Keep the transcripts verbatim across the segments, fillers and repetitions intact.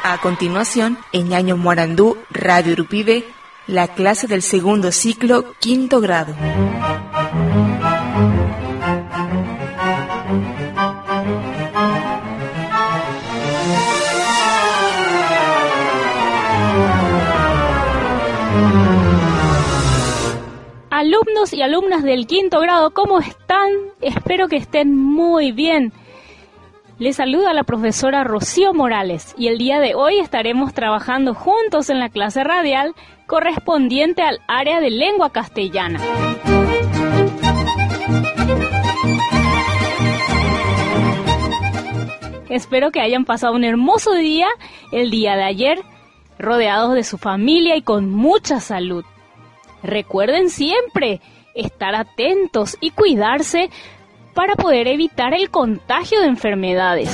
A continuación, en Ñaño Morandú, Radio Urupibe, la clase del segundo ciclo, quinto grado. Alumnos y alumnas del quinto grado, ¿cómo están? Espero que estén muy bien. Les saluda la profesora Rocío Morales y el día de hoy estaremos trabajando juntos en la clase radial correspondiente al área de lengua castellana. Espero que hayan pasado un hermoso día el día de ayer, rodeados de su familia y con mucha salud. Recuerden siempre estar atentos y cuidarse para poder evitar el contagio de enfermedades.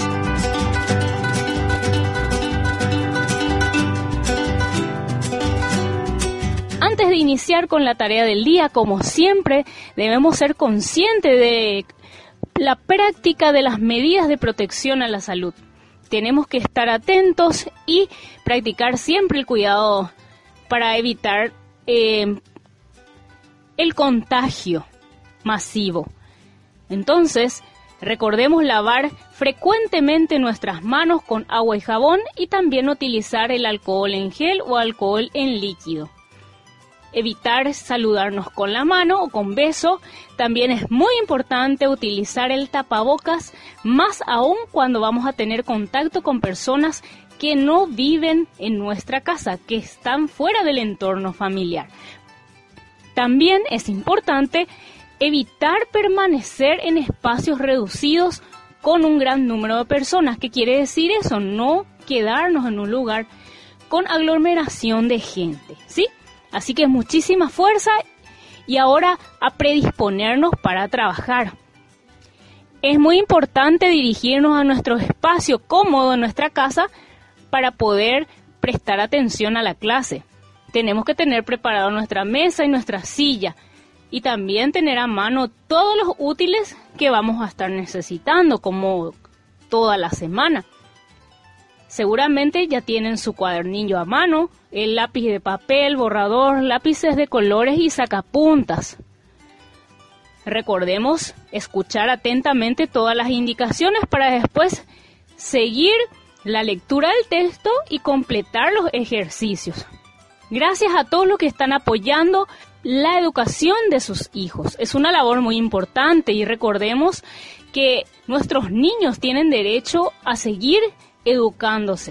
Antes de iniciar con la tarea del día, como siempre, debemos ser conscientes de la práctica de las medidas de protección a la salud. Tenemos que estar atentos y practicar siempre el cuidado para evitar eh, el contagio masivo. Entonces, recordemos lavar frecuentemente nuestras manos con agua y jabón y también utilizar el alcohol en gel o alcohol en líquido. Evitar saludarnos con la mano o con beso. También es muy importante utilizar el tapabocas, más aún cuando vamos a tener contacto con personas que no viven en nuestra casa, que están fuera del entorno familiar. También es importante evitar permanecer en espacios reducidos con un gran número de personas. ¿Qué quiere decir eso? No quedarnos en un lugar con aglomeración de gente, ¿sí? Así que muchísima fuerza y ahora a predisponernos para trabajar. Es muy importante dirigirnos a nuestro espacio cómodo en nuestra casa para poder prestar atención a la clase. Tenemos que tener preparado nuestra mesa y nuestra silla. Y también tener a mano todos los útiles que vamos a estar necesitando, como toda la semana. Seguramente ya tienen su cuadernillo a mano, el lápiz de papel, borrador, lápices de colores y sacapuntas. Recordemos escuchar atentamente todas las indicaciones para después seguir la lectura del texto y completar los ejercicios. Gracias a todos los que están apoyando la educación de sus hijos. Es una labor muy importante y recordemos que nuestros niños tienen derecho a seguir educándose.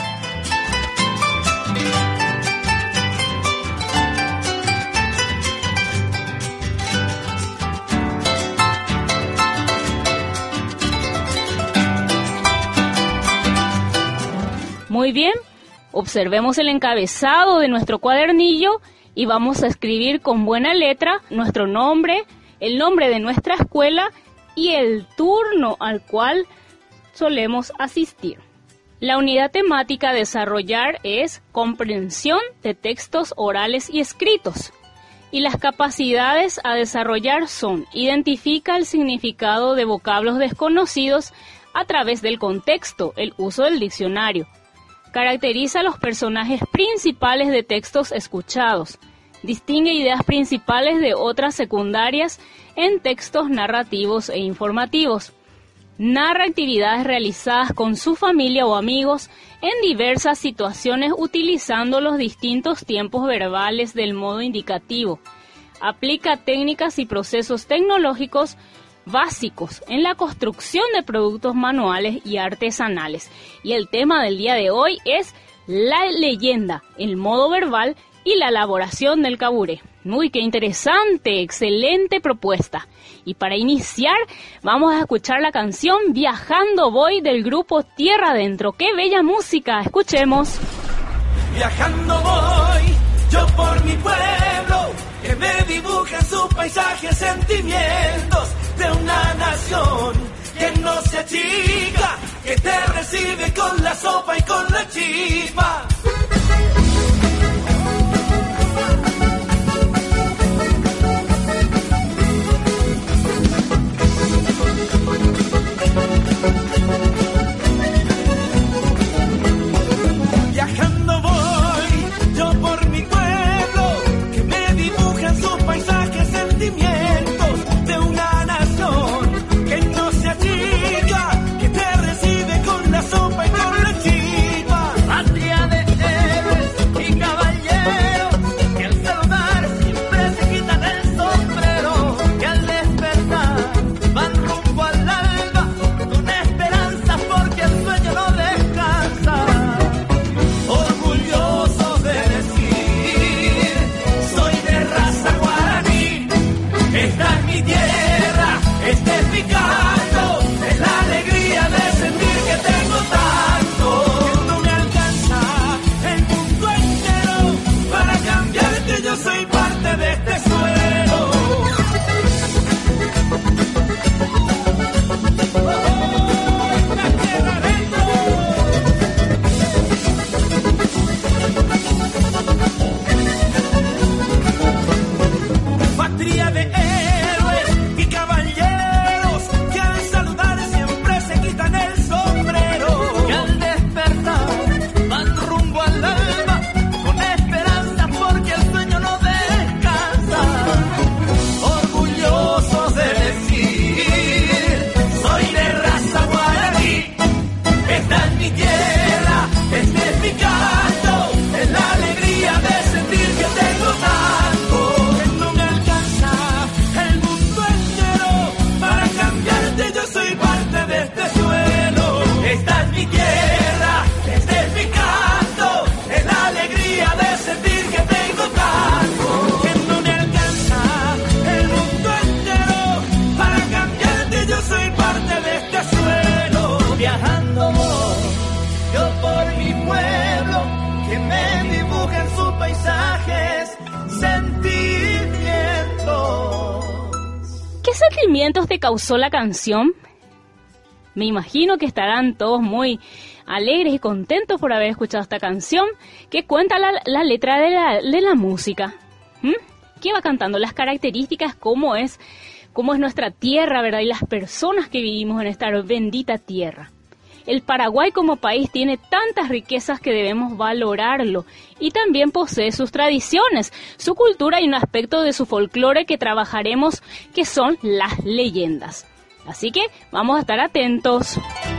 Muy bien, observemos el encabezado de nuestro cuadernillo y vamos a escribir con buena letra nuestro nombre, el nombre de nuestra escuela y el turno al cual solemos asistir. La unidad temática a desarrollar es comprensión de textos orales y escritos. Y las capacidades a desarrollar son: identifica el significado de vocablos desconocidos a través del contexto, el uso del diccionario. Caracteriza a los personajes principales de textos escuchados. Distingue ideas principales de otras secundarias en textos narrativos e informativos. Narra actividades realizadas con su familia o amigos en diversas situaciones utilizando los distintos tiempos verbales del modo indicativo. Aplica técnicas y procesos tecnológicos básicos en la construcción de productos manuales y artesanales. Y el tema del día de hoy es la leyenda, el modo verbal y la elaboración del caburé. Uy, qué interesante, excelente propuesta. Y para iniciar, vamos a escuchar la canción Viajando Voy del grupo Tierra Adentro. ¡Qué bella música! Escuchemos. Viajando voy, yo por mi pueblo, que me dibuja su paisaje, sentimientos de una nación que no se achica, que te recibe con la sopa y con la chispa. parte de este suelo. Patria de héroes y caballeros que al saludar siempre se quitan el sombrero. Y al despertar van rumbo al alba con esperanza porque el sueño no descansa. Orgullosos de decir, soy de raza guaraní. Esta es mi tierra, este es mi canto, es la alegría de sentir que tengo tanto. Que no me alcanza el mundo entero para cambiarte, yo soy parte de este suelo. Esta es mi tierra, este es mi canto, es la alegría de sentir que tengo tanto. Que no me alcanza el mundo entero para cambiarte, yo soy parte de este suelo. Viajando voy, yo por mi pueblo, que me dibujen sus paisajes, sentimientos. ¿Qué sentimientos te causó la canción? Me imagino que estarán todos muy alegres y contentos por haber escuchado esta canción que cuenta la, la letra de la, de la música. ¿Mm? ¿Qué va cantando? Las características, cómo es, cómo es nuestra tierra, ¿verdad? Y las personas que vivimos en esta bendita tierra. El Paraguay como país tiene tantas riquezas que debemos valorarlo y también posee sus tradiciones, su cultura y un aspecto de su folclore que trabajaremos, que son las leyendas. Así que vamos a estar atentos.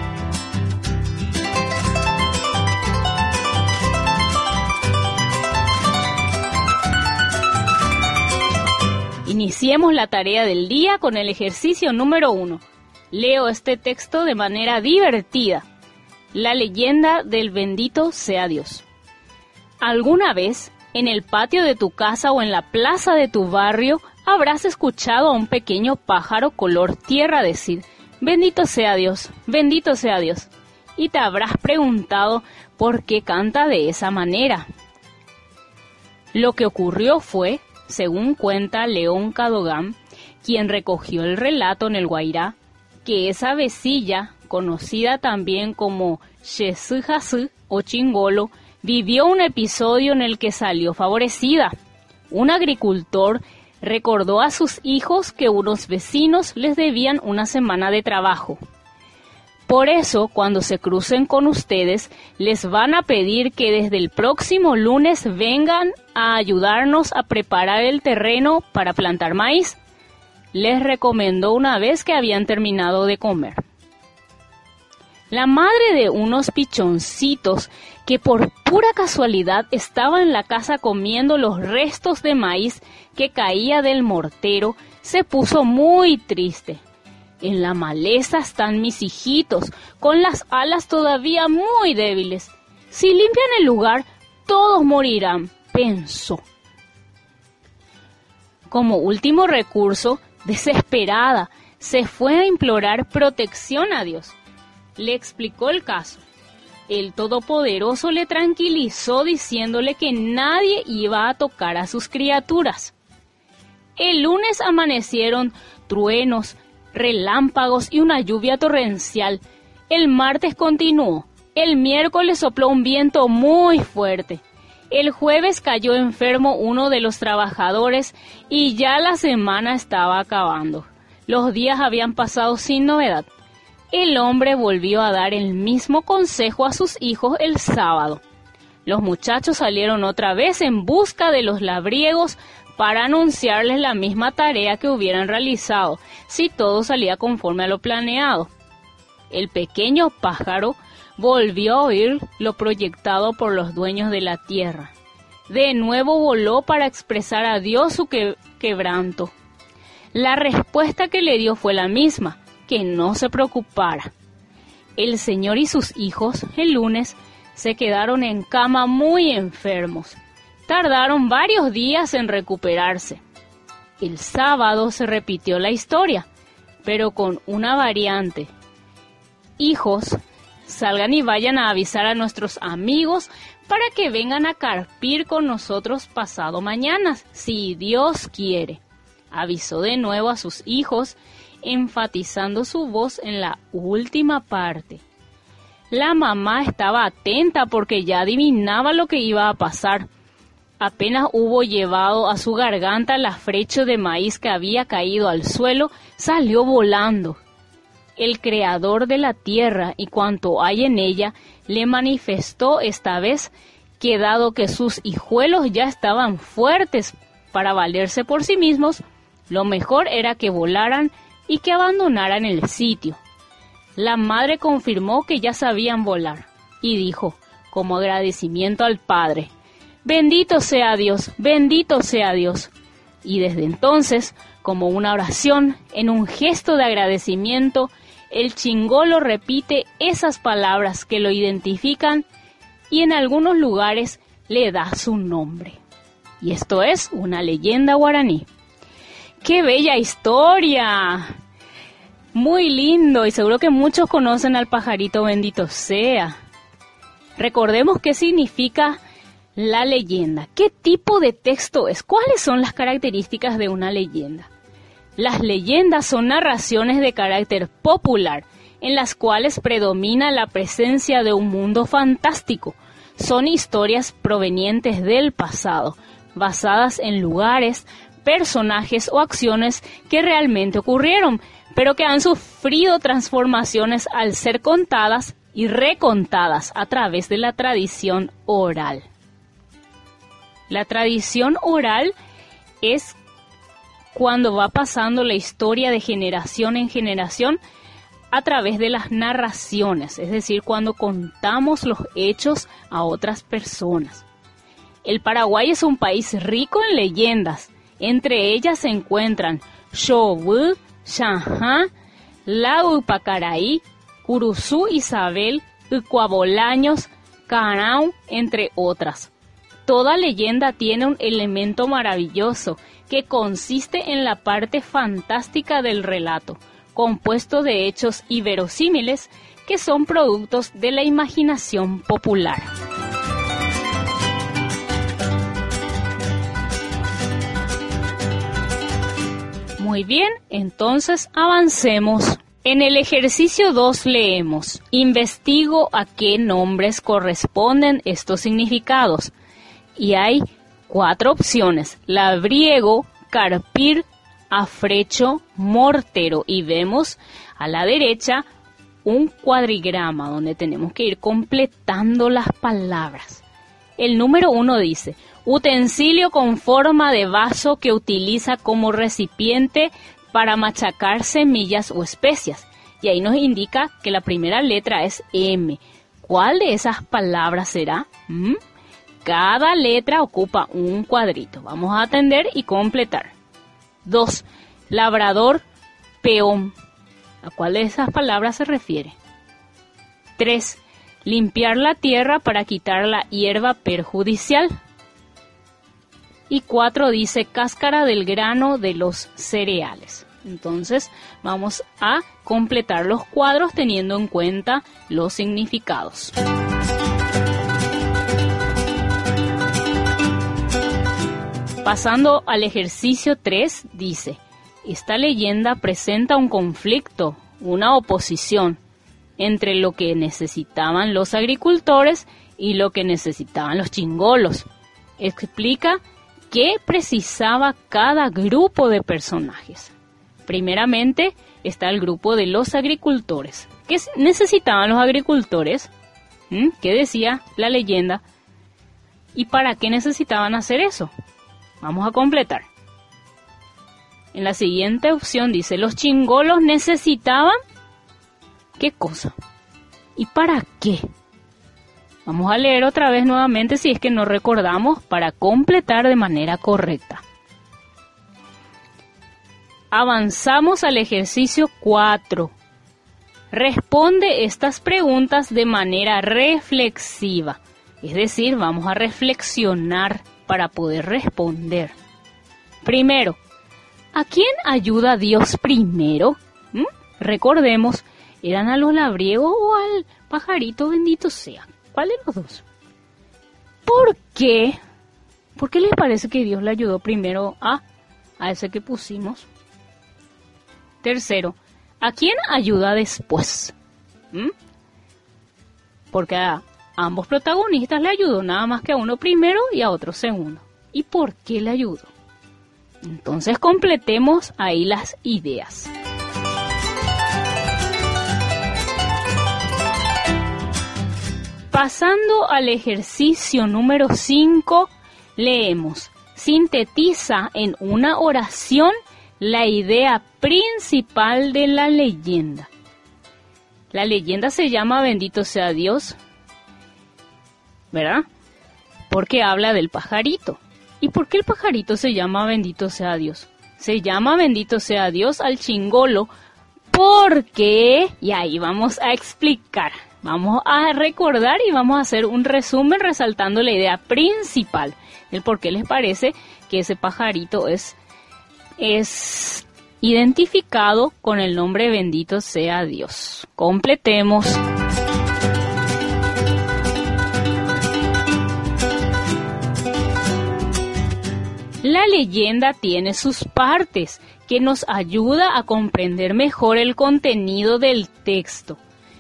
Iniciemos la tarea del día con el ejercicio número uno. Leo este texto de manera divertida. La leyenda del bendito sea Dios. ¿Alguna vez, en el patio de tu casa o en la plaza de tu barrio, habrás escuchado a un pequeño pájaro color tierra decir, bendito sea Dios, bendito sea Dios? Y te habrás preguntado por qué canta de esa manera. Lo que ocurrió fue, según cuenta León Cadogan, quien recogió el relato en el Guairá, que esa avecilla, conocida también como Xesujasú o Chingolo, vivió un episodio en el que salió favorecida. Un agricultor recordó a sus hijos que unos vecinos les debían una semana de trabajo. Por eso, cuando se crucen con ustedes, les van a pedir que desde el próximo lunes vengan a ayudarnos a preparar el terreno para plantar maíz. Les recomendó una vez que habían terminado de comer. La madre de unos pichoncitos que por pura casualidad estaba en la casa comiendo los restos de maíz que caía del mortero, se puso muy triste. En la maleza están mis hijitos, con las alas todavía muy débiles. Si limpian el lugar, todos morirán, pensó. Como último recurso, desesperada, se fue a implorar protección a Dios. Le explicó el caso. El Todopoderoso le tranquilizó diciéndole que nadie iba a tocar a sus criaturas. El lunes amanecieron truenos, relámpagos y una lluvia torrencial. El martes continuó. El miércoles sopló un viento muy fuerte. El jueves cayó enfermo uno de los trabajadores y ya la semana estaba acabando. Los días habían pasado sin novedad. El hombre volvió a dar el mismo consejo a sus hijos el sábado. Los muchachos salieron otra vez en busca de los labriegos para anunciarles la misma tarea que hubieran realizado, si todo salía conforme a lo planeado. El pequeño pájaro volvió a oír lo proyectado por los dueños de la tierra. De nuevo voló para expresar a Dios su que- quebranto. La respuesta que le dio fue la misma, que no se preocupara. El Señor y sus hijos, el lunes, se quedaron en cama muy enfermos. Tardaron varios días en recuperarse. El sábado se repitió la historia, pero con una variante. Hijos, salgan y vayan a avisar a nuestros amigos para que vengan a carpir con nosotros pasado mañana, si Dios quiere. Avisó de nuevo a sus hijos, enfatizando su voz en la última parte. La mamá estaba atenta porque ya adivinaba lo que iba a pasar. Apenas hubo llevado a su garganta el afrecho de maíz que había caído al suelo, salió volando. El creador de la tierra y cuanto hay en ella le manifestó esta vez que dado que sus hijuelos ya estaban fuertes para valerse por sí mismos, lo mejor era que volaran y que abandonaran el sitio. La madre confirmó que ya sabían volar y dijo, como agradecimiento al padre, «Bendito sea Dios, bendito sea Dios». Y desde entonces, como una oración, en un gesto de agradecimiento, el chingolo repite esas palabras que lo identifican y en algunos lugares le da su nombre. Y esto es una leyenda guaraní. ¡Qué bella historia! Muy lindo y seguro que muchos conocen al pajarito bendito sea. Recordemos qué significa la leyenda. ¿Qué tipo de texto es? ¿Cuáles son las características de una leyenda? Las leyendas son narraciones de carácter popular, en las cuales predomina la presencia de un mundo fantástico. Son historias provenientes del pasado, basadas en lugares, personajes o acciones que realmente ocurrieron, pero que han sufrido transformaciones al ser contadas y recontadas a través de la tradición oral. La tradición oral es cuando va pasando la historia de generación en generación a través de las narraciones, es decir, cuando contamos los hechos a otras personas. El Paraguay es un país rico en leyendas. Entre ellas se encuentran Xovú, Xanjá, Laupacaraí, Curuzú Isabel, Ucuabolaños, Carau, entre otras. Toda leyenda tiene un elemento maravilloso que consiste en la parte fantástica del relato, compuesto de hechos inverosímiles que son productos de la imaginación popular. Muy bien, entonces avancemos. En el ejercicio dos leemos, investigo a qué nombres corresponden estos significados. Y hay cuatro opciones, labriego, carpir, afrecho, mortero. Y vemos a la derecha un cuadrigrama donde tenemos que ir completando las palabras. El número uno dice, utensilio con forma de vaso que utiliza como recipiente para machacar semillas o especias. Y ahí nos indica que la primera letra es M. ¿Cuál de esas palabras será? ¿Mm? Cada letra ocupa un cuadrito. Vamos a atender y completar. dos. Labrador, peón. ¿A cuál de esas palabras se refiere? tres. Limpiar la tierra para quitar la hierba perjudicial. Y cuatro dice cáscara del grano de los cereales. Entonces vamos a completar los cuadros teniendo en cuenta los significados. Pasando al ejercicio tres, dice, esta leyenda presenta un conflicto, una oposición entre lo que necesitaban los agricultores y lo que necesitaban los chingolos. Explica qué precisaba cada grupo de personajes. Primeramente está el grupo de los agricultores. ¿Qué necesitaban los agricultores? ¿Mm? ¿Qué decía la leyenda? ¿Y para qué necesitaban hacer eso? Vamos a completar. En la siguiente opción dice, los chingolos necesitaban, ¿qué cosa? ¿Y para qué? Vamos a leer otra vez nuevamente si es que no recordamos para completar de manera correcta. Avanzamos al ejercicio cuatro. Responde estas preguntas de manera reflexiva. Es decir, vamos a reflexionar para poder responder. Primero, ¿a quién ayuda Dios primero? ¿Mm? Recordemos, ¿Eran a los labriegos o al pajarito bendito sea? ¿Cuál de los dos? ¿Por qué? ¿Por qué les parece que Dios le ayudó primero a, a ese que pusimos? Tercero, ¿a quién ayuda después? ¿Mm? Porque a ambos protagonistas le ayudó nada más que a uno primero y a otro segundo. ¿Y por qué le ayudó? Entonces completemos ahí las ideas. Pasando al ejercicio número cinco, leemos: sintetiza en una oración la idea principal de la leyenda. La leyenda se llama Bendito sea Dios, ¿verdad? Porque habla del pajarito. ¿Y por qué el pajarito se llama Bendito sea Dios? Se llama Bendito sea Dios al chingolo porque, y ahí vamos a explicar, vamos a recordar y vamos a hacer un resumen resaltando la idea principal del por qué les parece que ese pajarito es, es identificado con el nombre Bendito sea Dios. Completemos. La leyenda tiene sus partes que nos ayuda a comprender mejor el contenido del texto.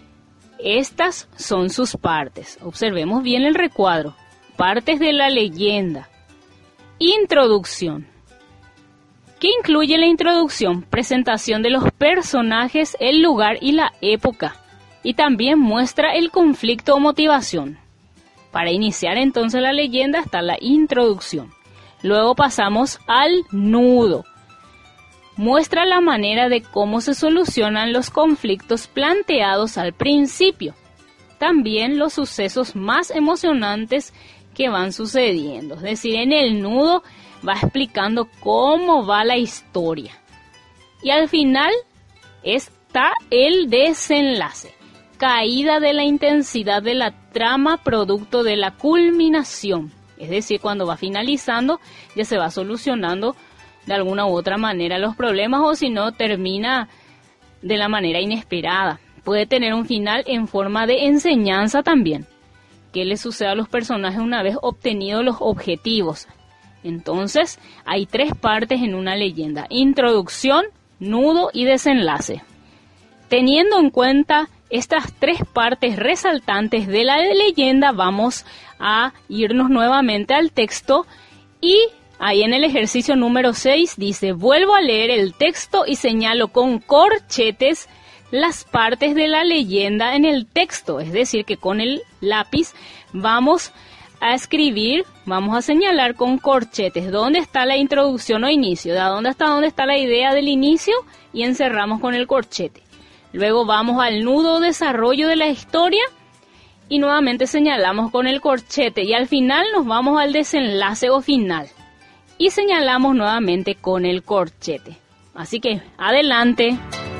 Estas son sus partes. Observemos bien el recuadro. Partes de la leyenda. Introducción. ¿Qué incluye la introducción? Presentación de los personajes, el lugar y la época. Y también muestra el conflicto o motivación. Para iniciar entonces la leyenda está la introducción. Luego pasamos al nudo. Muestra la manera de cómo se solucionan los conflictos planteados al principio. También los sucesos más emocionantes que van sucediendo. Es decir, en el nudo va explicando cómo va la historia. Y al final está el desenlace. Caída de la intensidad de la trama producto de la culminación. Es decir, cuando va finalizando, ya se va solucionando de alguna u otra manera los problemas, o si no, termina de la manera inesperada. Puede tener un final en forma de enseñanza también. ¿Qué le sucede a los personajes una vez obtenidos los objetivos? Entonces, hay tres partes en una leyenda: introducción, nudo y desenlace. Teniendo en cuenta estas tres partes resaltantes de la leyenda, vamos a irnos nuevamente al texto y ahí en el ejercicio número seis dice: vuelvo a leer el texto y señalo con corchetes las partes de la leyenda en el texto. Es decir, que con el lápiz vamos a escribir, vamos a señalar con corchetes dónde está la introducción o inicio, de dónde está, dónde está la idea del inicio, y encerramos con el corchete. Luego vamos al nudo o desarrollo de la historia y nuevamente señalamos con el corchete, y al final nos vamos al desenlace o final y señalamos nuevamente con el corchete. Así que adelante.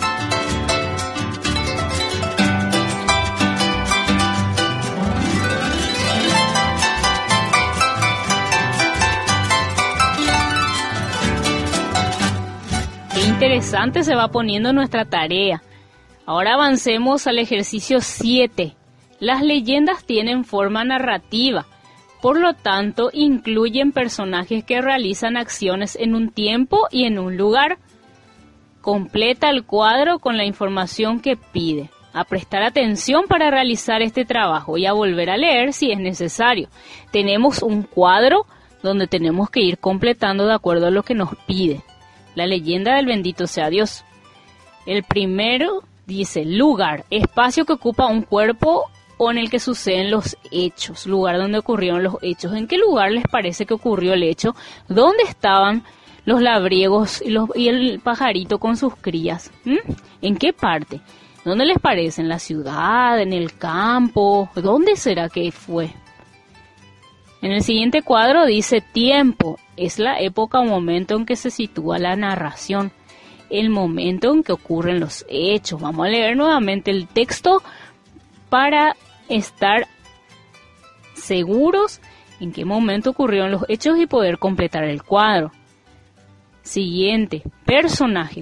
Qué interesante se va poniendo nuestra tarea. Ahora avancemos al ejercicio siete. Las leyendas tienen forma narrativa, por lo tanto incluyen personajes que realizan acciones en un tiempo y en un lugar. Completa el cuadro con la información que pide. A prestar atención para realizar este trabajo y a volver a leer si es necesario. Tenemos un cuadro donde tenemos que ir completando de acuerdo a lo que nos pide. La leyenda del Bendito sea Dios. El primero dice: lugar, espacio que ocupa un cuerpo o en el que suceden los hechos, lugar donde ocurrieron los hechos. ¿En qué lugar les parece que ocurrió el hecho? ¿Dónde estaban los labriegos y, los, y el pajarito con sus crías? ¿Mm? ¿En qué parte? ¿Dónde les parece? ¿En la ciudad? ¿En el campo? ¿Dónde será que fue? En el siguiente cuadro dice: tiempo, es la época o momento en que se sitúa la narración, el momento en que ocurren los hechos. Vamos a leer nuevamente el texto para estar seguros en qué momento ocurrieron los hechos y poder completar el cuadro. Siguiente, personajes.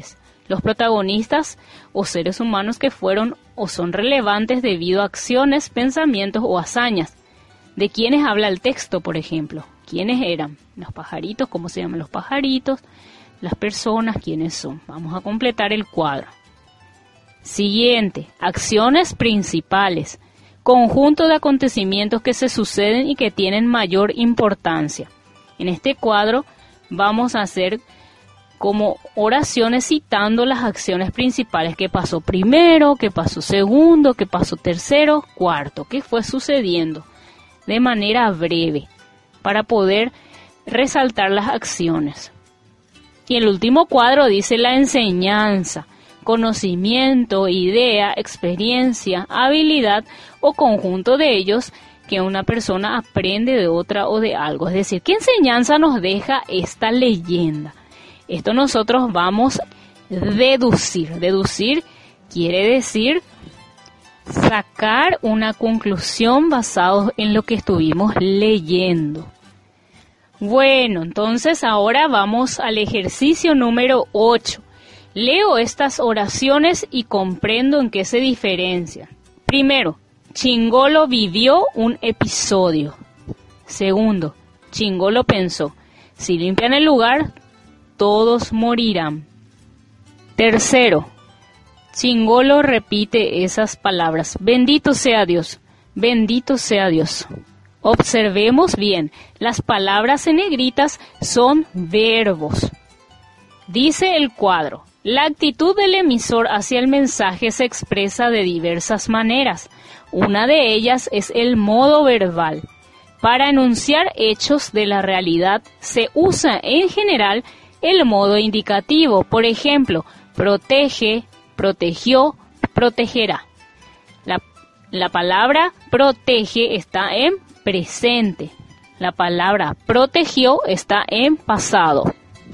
los protagonistas o seres humanos que fueron o son relevantes debido a acciones, pensamientos o hazañas. ¿De quiénes habla el texto, por ejemplo? ¿Quiénes eran? Los pajaritos, ¿cómo se llaman los pajaritos? Las personas, ¿quiénes son? Vamos a completar el cuadro. Siguiente, acciones principales. Conjunto de acontecimientos que se suceden y que tienen mayor importancia. En este cuadro vamos a hacer como oraciones citando las acciones principales, qué pasó primero, qué pasó segundo, qué pasó tercero, cuarto, qué fue sucediendo de manera breve para poder resaltar las acciones. Y el último cuadro dice la enseñanza, conocimiento, idea, experiencia, habilidad o conjunto de ellos que una persona aprende de otra o de algo. Es decir, ¿qué enseñanza nos deja esta leyenda? Esto nosotros vamos a deducir. Deducir quiere decir sacar una conclusión basada en lo que estuvimos leyendo. Bueno, entonces ahora vamos al ejercicio número ocho. Leo estas oraciones y comprendo en qué se diferencian. Primero, Chingolo vivió un episodio. Segundo, Chingolo pensó, si limpian el lugar, todos morirán. Tercero, Chingolo repite esas palabras. Bendito sea Dios, bendito sea Dios. Observemos bien, las palabras en negritas son verbos. Dice el cuadro, la actitud del emisor hacia el mensaje se expresa de diversas maneras. Una de ellas es el modo verbal. Para enunciar hechos de la realidad se usa en general el modo indicativo. Por ejemplo, protege, protegió, protegerá. La, la palabra protege está en presente. La palabra protegió está en pasado.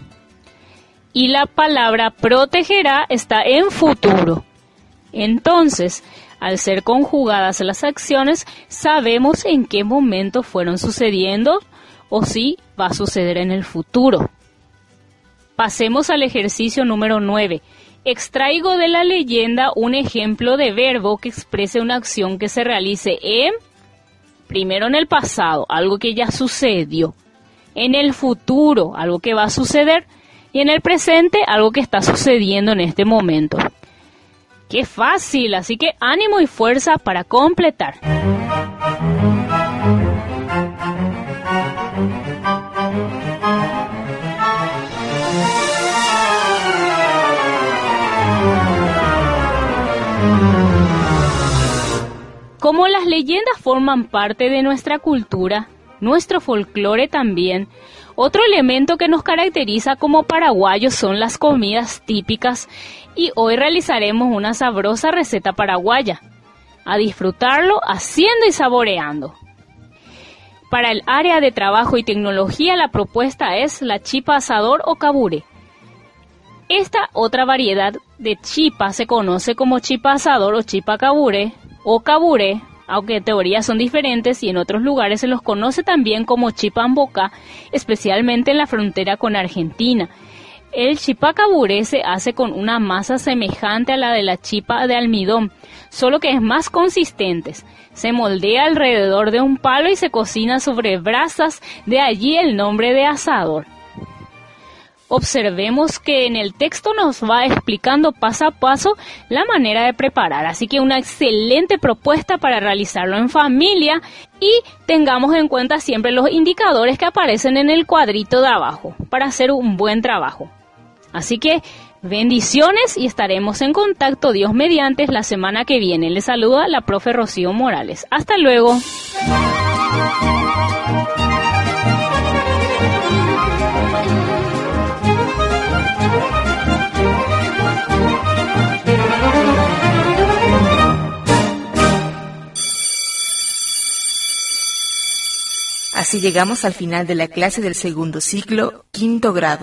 Y la palabra protegerá está en futuro. Entonces, al ser conjugadas las acciones, sabemos en qué momento fueron sucediendo o si va a suceder en el futuro. Pasemos al ejercicio número nueve. Extraigo de la leyenda un ejemplo de verbo que exprese una acción que se realice en, primero en el pasado, algo que ya sucedió, en el futuro, algo que va a suceder, y en el presente, algo que está sucediendo en este momento. ¡Qué fácil! Así que ánimo y fuerza para completar. Como las leyendas forman parte de nuestra cultura, nuestro folclore también, otro elemento que nos caracteriza como paraguayos son las comidas típicas y hoy realizaremos una sabrosa receta paraguaya. A disfrutarlo haciendo y saboreando. Para el área de trabajo y tecnología la propuesta es la chipa asador o cabure. Esta otra variedad de chipa se conoce como chipa asador o chipa cabure o cabure, aunque en teoría son diferentes y en otros lugares se los conoce también como chipa en boca, especialmente en la frontera con Argentina. El chipa cabure se hace con una masa semejante a la de la chipa de almidón, solo que es más consistente. Se moldea alrededor de un palo y se cocina sobre brasas, de allí el nombre de asador. Observemos que en el texto nos va explicando paso a paso la manera de preparar, así que una excelente propuesta para realizarlo en familia y tengamos en cuenta siempre los indicadores que aparecen en el cuadrito de abajo para hacer un buen trabajo. Así que bendiciones y estaremos en contacto, Dios mediante, la semana que viene. Les saluda la profe Rocío Morales. Hasta luego. Así llegamos al final de la clase del segundo ciclo, quinto grado.